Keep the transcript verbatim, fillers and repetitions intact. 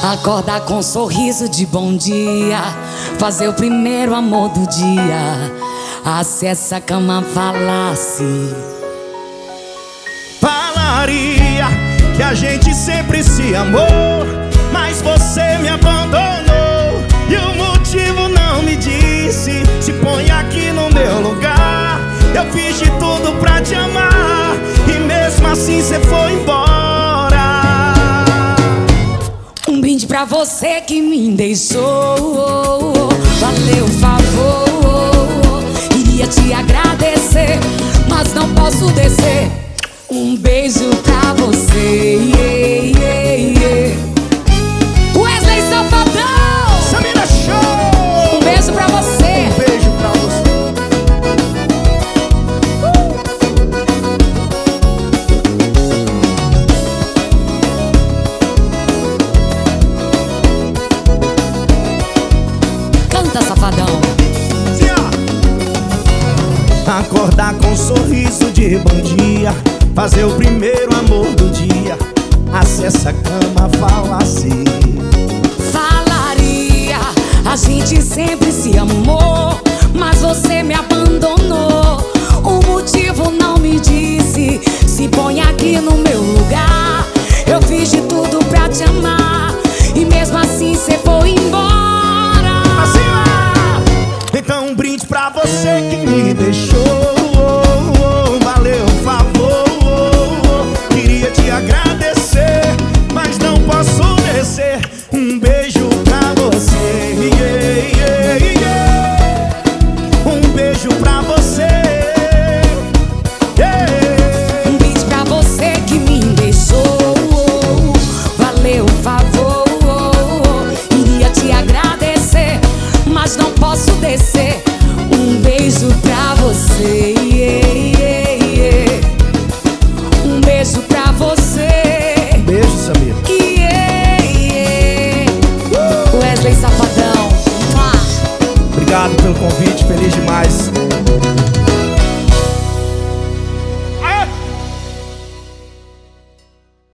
Acordar com um sorriso de bom dia, fazer o primeiro amor do dia. Acessa a cama, falasse. Falaria que a gente sempre se amou, mas você me abandonou e o motivo não me disse. Se põe aqui no meu lugar. Eu fiz de tudo pra te amar e mesmo assim cê foi embora. Um brinde pra você que me deixou. Valeu o favor, iria te agradecer, mas não posso descer. Um beijo pra você, yeah, yeah, yeah. Wesley Safadão, Samira Show. um beijo pra você. Um beijo pra você. Canta, Safadão. Sim, ó. Acordar com um sorriso de bom dia, fazer o primeiro amor do dia. Acessa a cama, falasse. Falaria, a gente sempre se amou, mas você me abandonou. O motivo não me disse. Se põe aqui no meu lugar. Eu fiz de tudo pra te amar e mesmo assim cê foi embora. Assim, ó. Então um brinde pra você que me deixou. Valeu o favor, queria te agradecer, mas não posso descer. Um beijo pra você, yeah, yeah, yeah. Um beijo pra você, yeah. Um brinde pra você que me deixou. Valeu o favor, iria te agradecer, mas não posso descer. Um beijo pra você, yeah, yeah, yeah. Um beijo pra você. Beijo, Samir. Yeah, yeah. Wesley Safadão. Obrigado pelo convite, feliz demais.